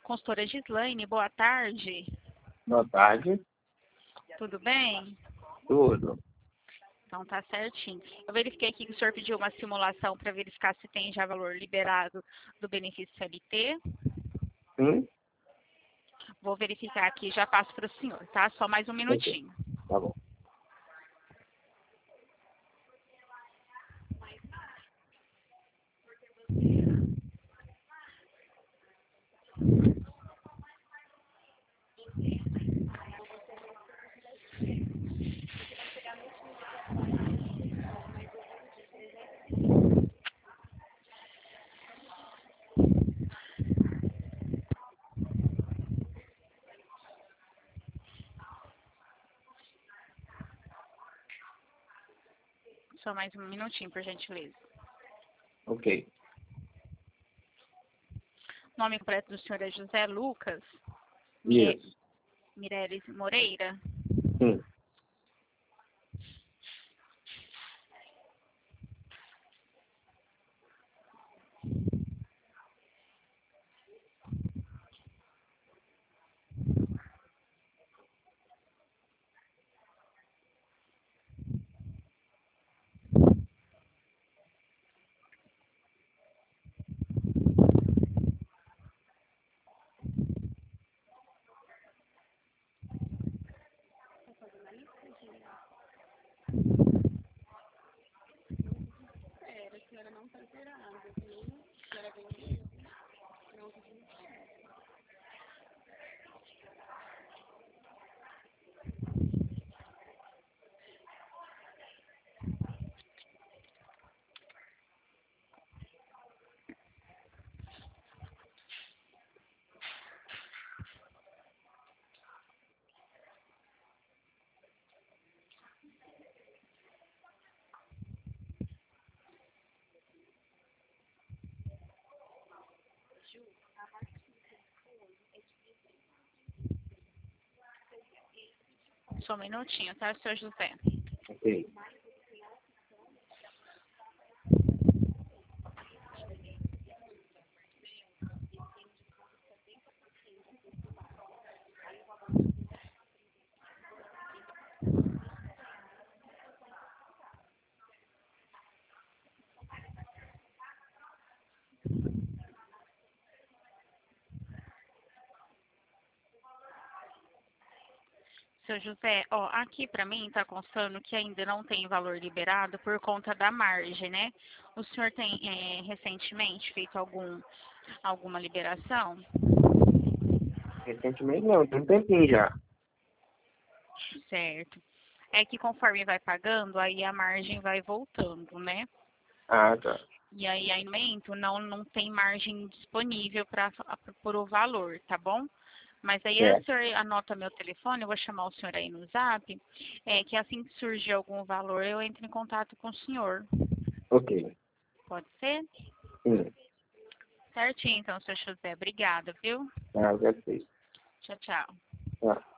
Consultora Gislaine, boa tarde. Boa tarde. Tudo bem? Tudo. Então tá certinho. Eu verifiquei aqui que o senhor pediu uma simulação para verificar se tem já valor liberado do benefício CLT. Sim? Vou verificar aqui, já passo para o senhor, tá? Só mais um Ok. minutinho. Tá bom. Só mais um minutinho, por gentileza. Ok. O nome completo do senhor é José Lucas Isso. Mireles Moreira. Sim. Só um minutinho, tá, senhor José? Ok. Seu José, ó, aqui para mim está constando que ainda não tem valor liberado por conta da margem, né? O senhor tem recentemente feito alguma liberação? Recentemente não, tem um tempinho já. Certo. É que conforme vai pagando, aí a margem vai voltando, né? Ah, tá. E aí, aí no momento, não tem margem disponível para por o valor, tá bom? Mas aí o Certo. senhor anota meu telefone, eu vou chamar o senhor aí no zap, que assim que surgir algum valor, eu entro em contato com o senhor. Ok. Pode ser? Sim. Certinho, então, seu José. Obrigada, viu? Ah, já sei. Tchau, tchau. Tá.